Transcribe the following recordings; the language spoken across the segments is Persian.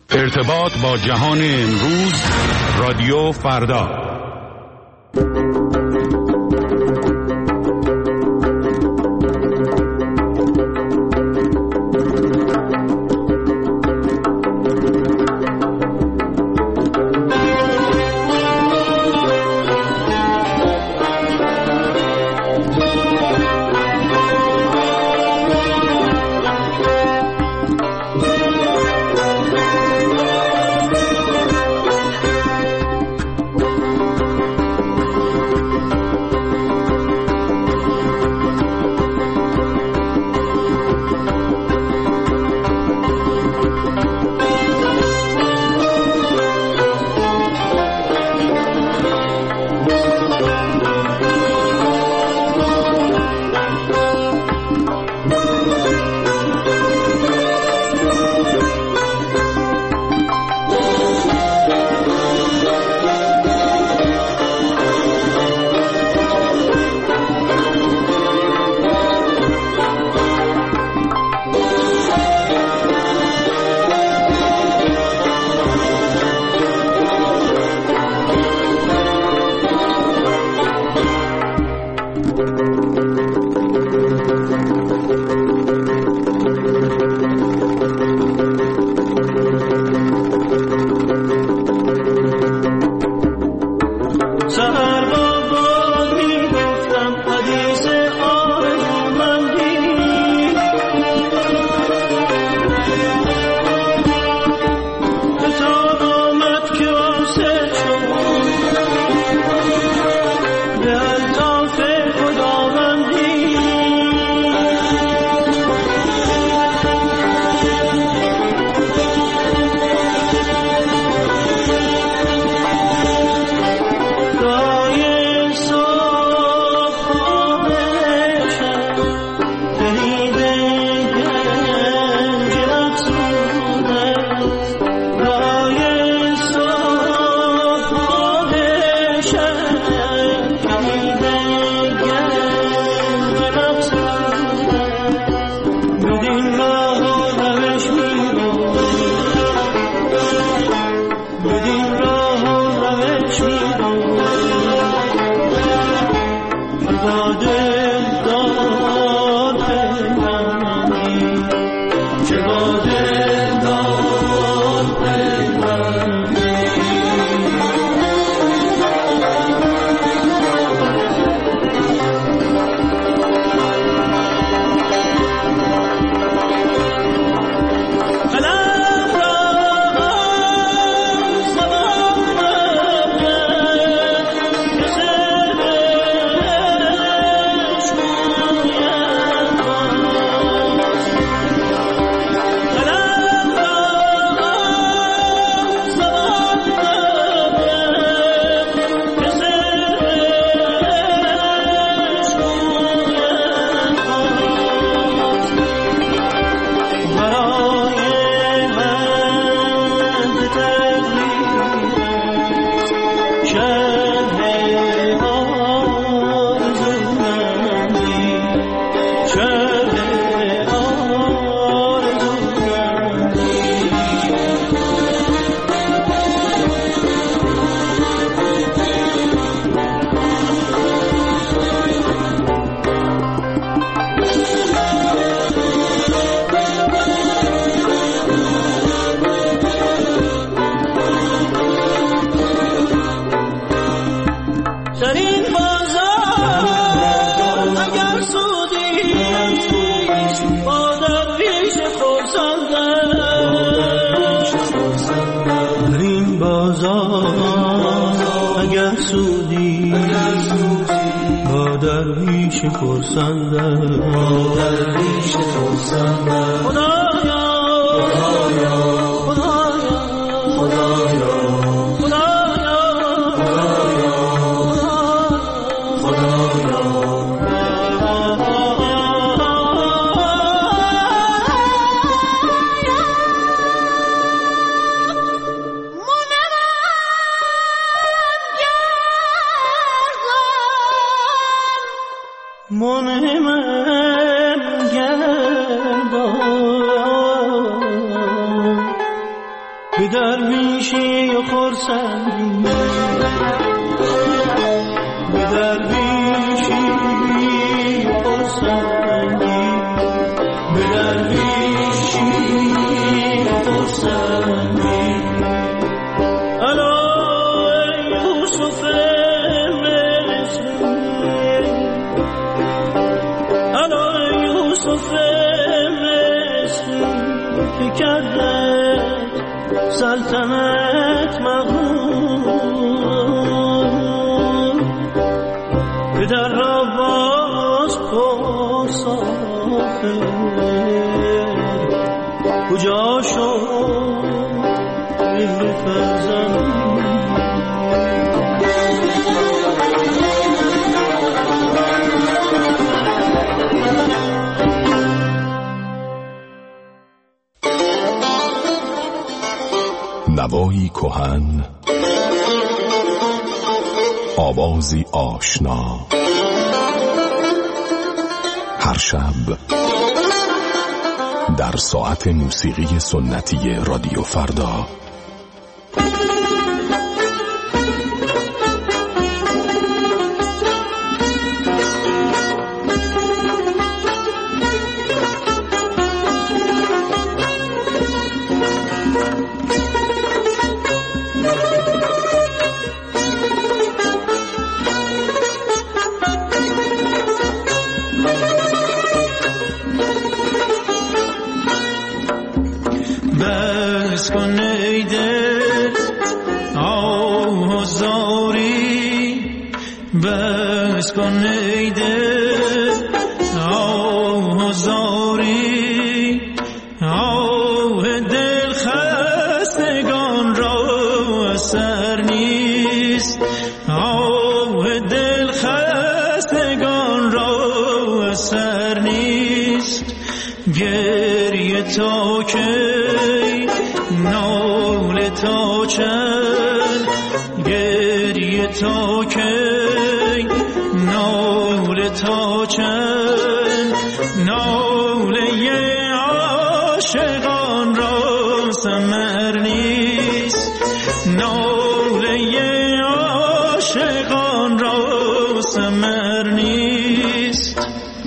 ارتباط با جهان امروز، رادیو فردا. منهم گردان به درویشی و خرسندی، به درویشی و خرسندی، به درویشی و خرسندی. الا یوسف مصری، الا یوسف مصری که کرده سلطنت مغرور، پدر را باز پرس آخر کجا شد مهر فرزند. نوایی کهن، آوازی آشنا، هر شب در ساعت موسیقی سنتی رادیو فردا. بس کن ای دل آه و زاری، بس کن ای دل آه و زاری، آه دل خستگان را اثر نیست، آه دل خستگان را اثر نیست. گریه تا که ناله تا چند، گریه تا کی، ناله تا چند، ناله عاشقان را ثمر نیست، ناله عاشقان را ثمر نیست.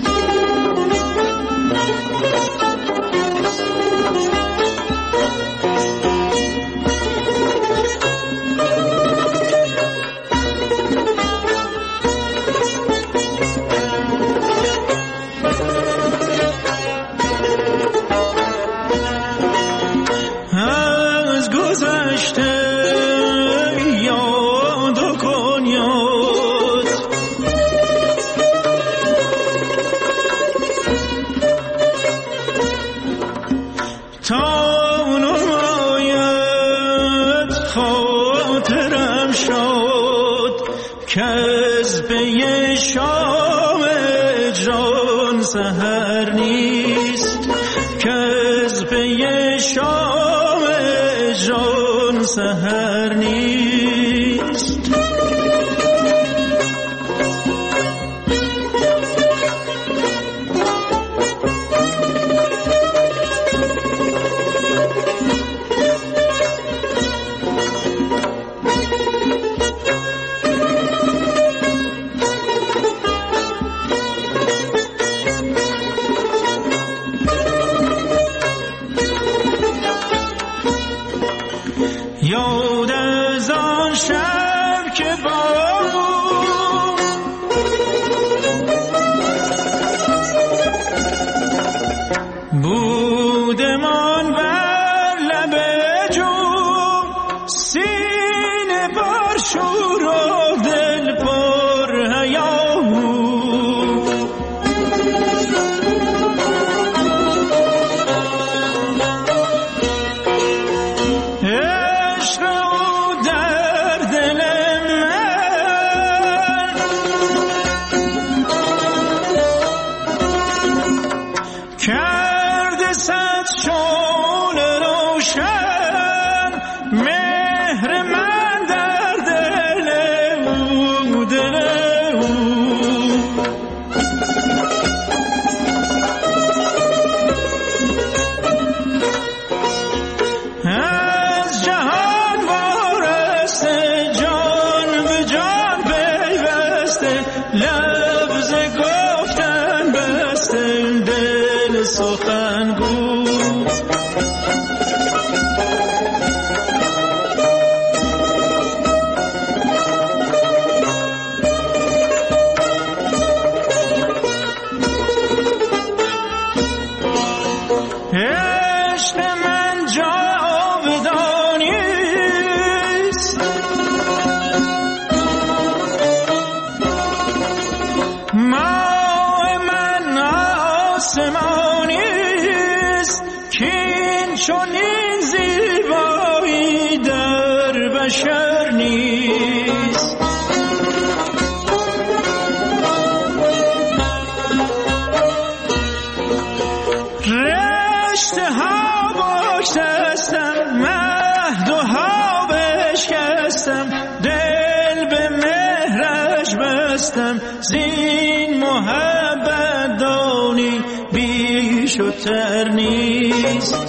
کذبه شام اجران سحر نیست، کذبه شام اجران سحر نیست. یاد از آن شب که بودمان بر لب جوم، سینه بر شور و دل پر هیاهو. کرده صد شعله روشن، مهر من در دل او، دل او. از زیبایی در بشر نیست. رشته ها بگسستم، مهد و ها بشکستم، دل به مهرش بستم، زین محبت دانی بیش و تر نیست.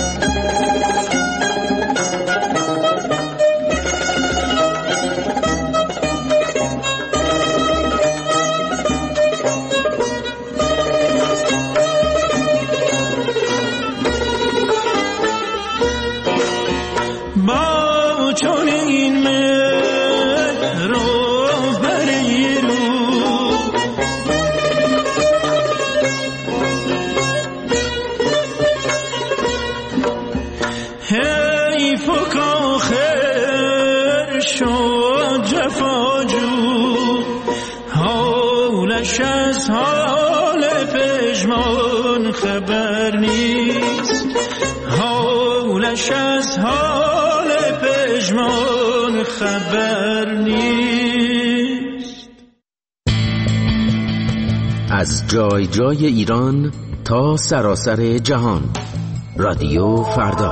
از حال پژمان خبر نیست، حالش از حال پژمان خبر نیست. از جای جای ایران تا سراسر جهان، رادیو فردا.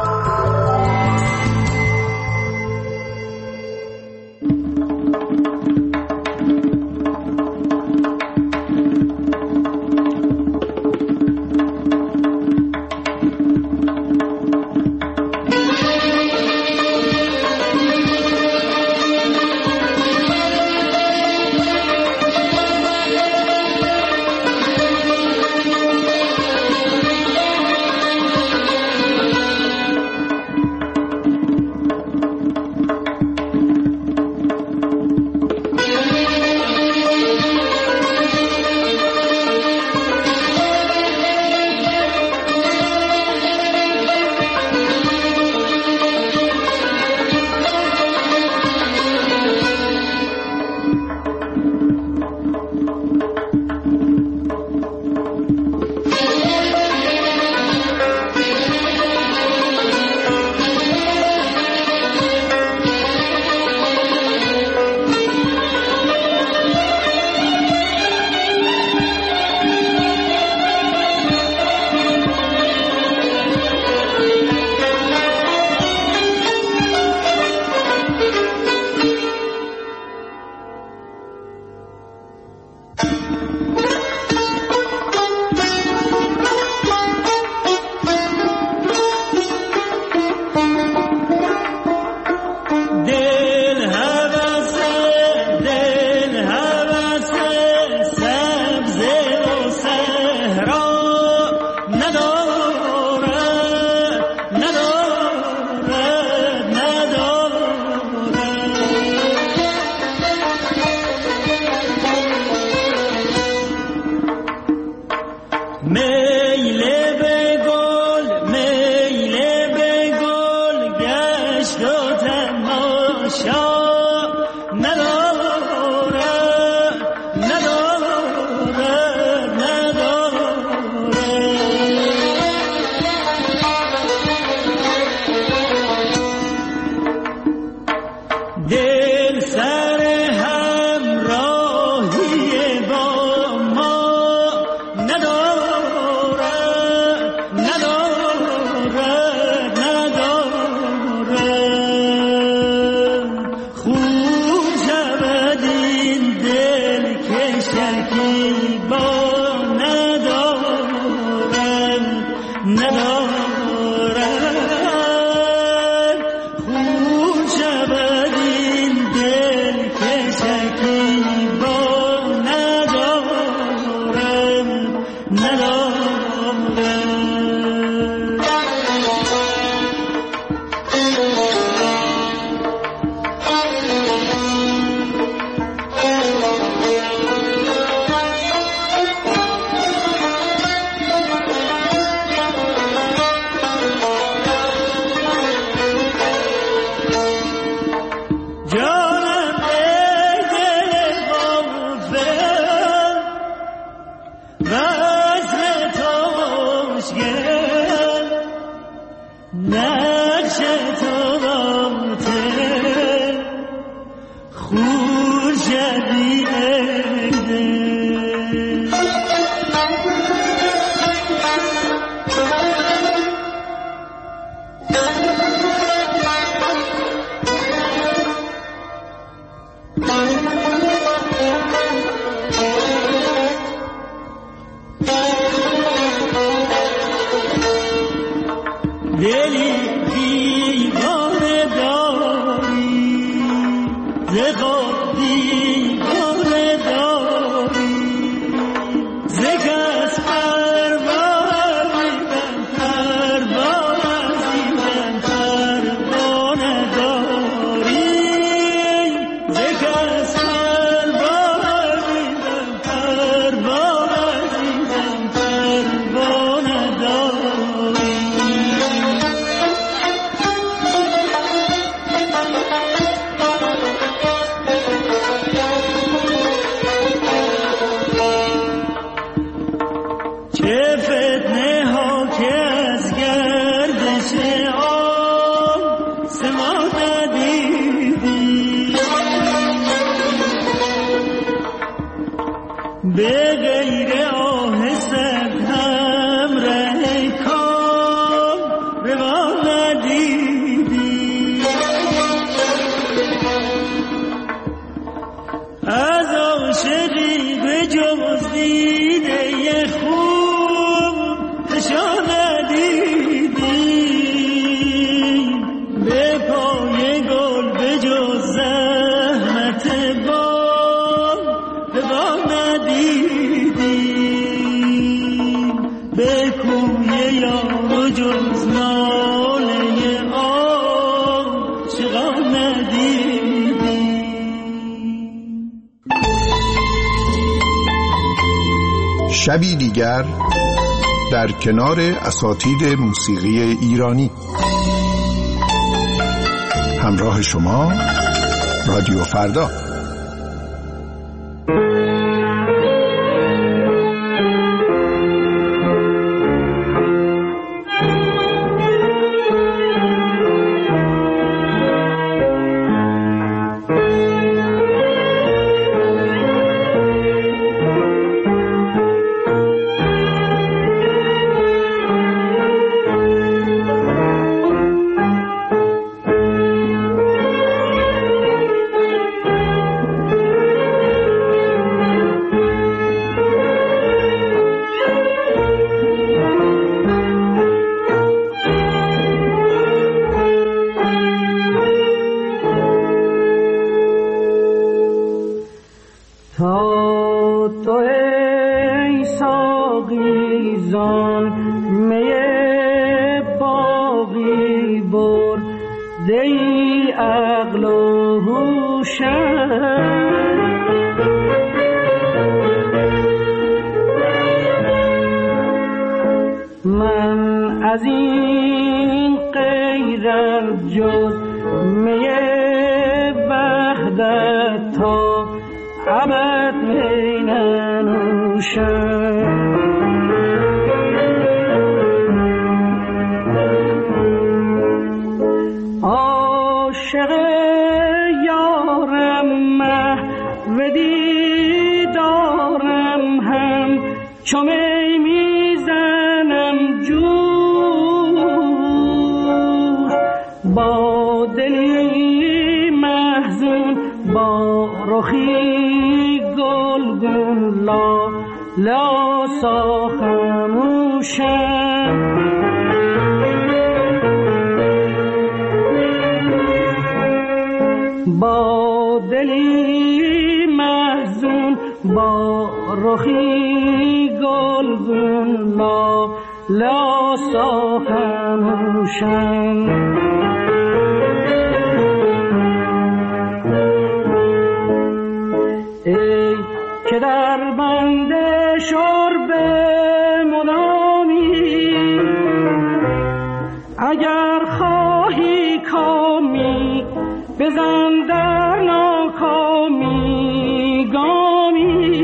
میل به گل شبی دیگر در کنار اساتید موسیقی ایرانی. همراه شما رادیو فردا. من از این غیرت جز می وحدت تا ابد می ننوشم. عاشق یارم محو دیدارم هم چو می میزنم جوش با دلی محزون با رخی گلگون لاسا خموشم. با دلی محزون با رخی گلگون لاسا خموشم. ای که در بند شرب مدامی اگر خواهی کامی بزن در ناکامی گامی.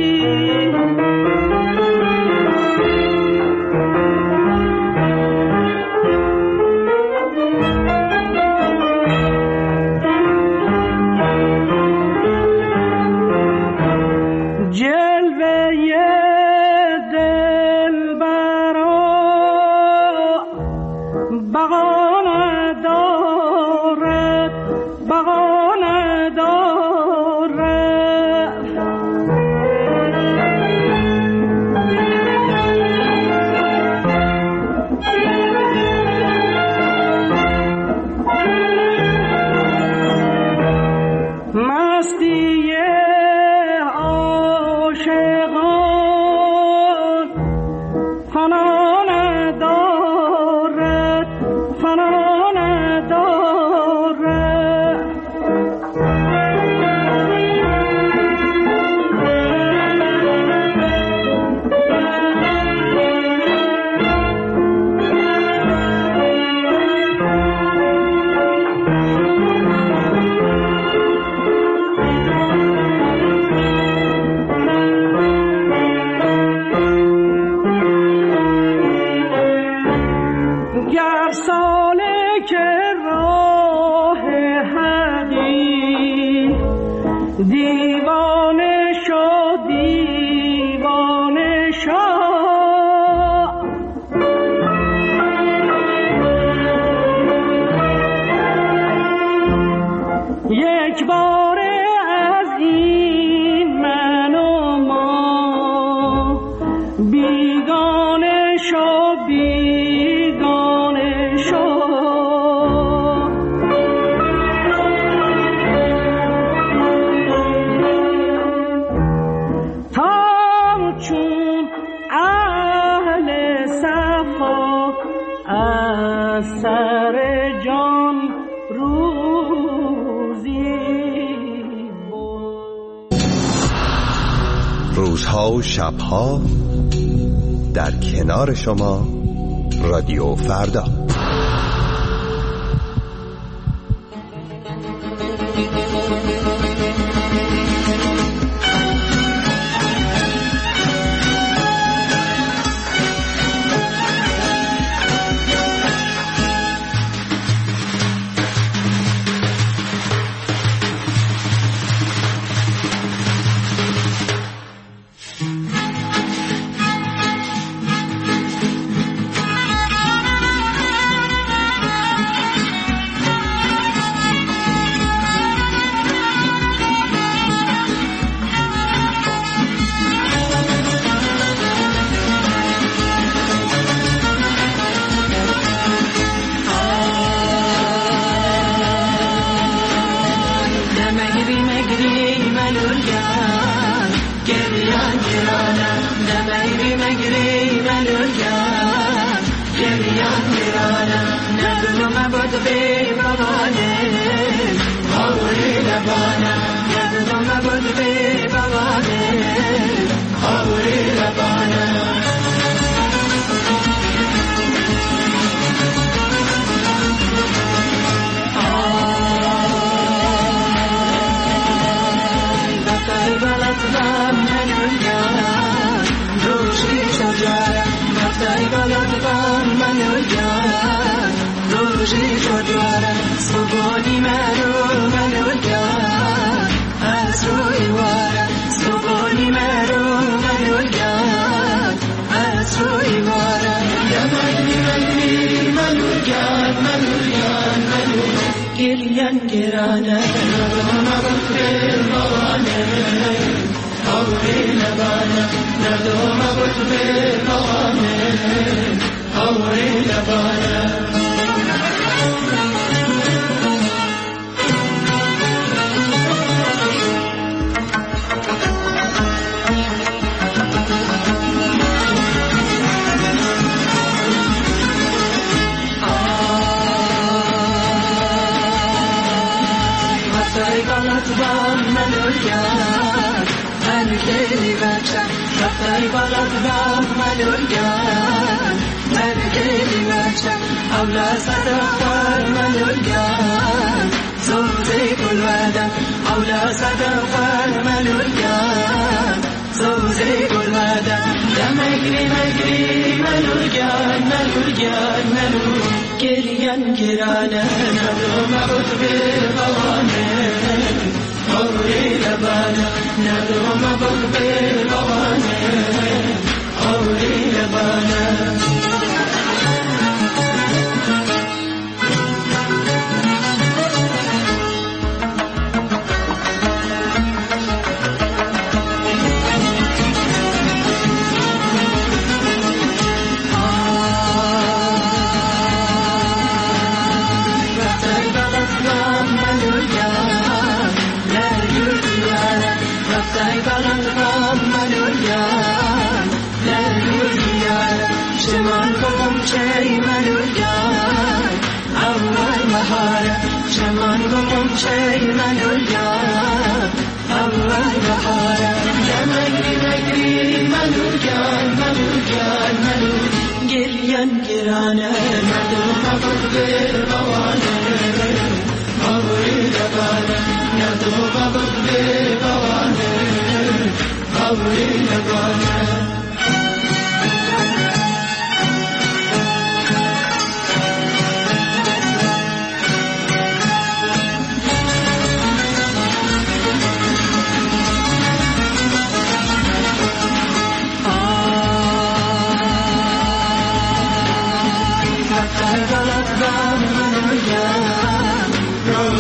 دیوانه شو دیوانه شو. یک باره از این من و ما بیگانه شو بیگانه شو. تا چون اهل صفا از سر جان روزها و شبها در کنار شما رادیو فردا.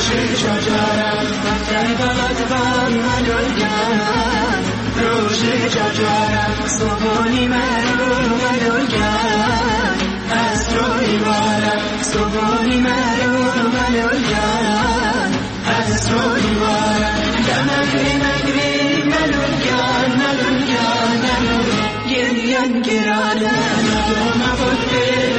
روشی جاجارم در بلد بان ملولگان روشی جاجارم صبحونی مرو ملولگان از روی بارم صبحونی مرو ملولگان از روی بارم دمگری مگری ملولگان گریان گرانم تو مبود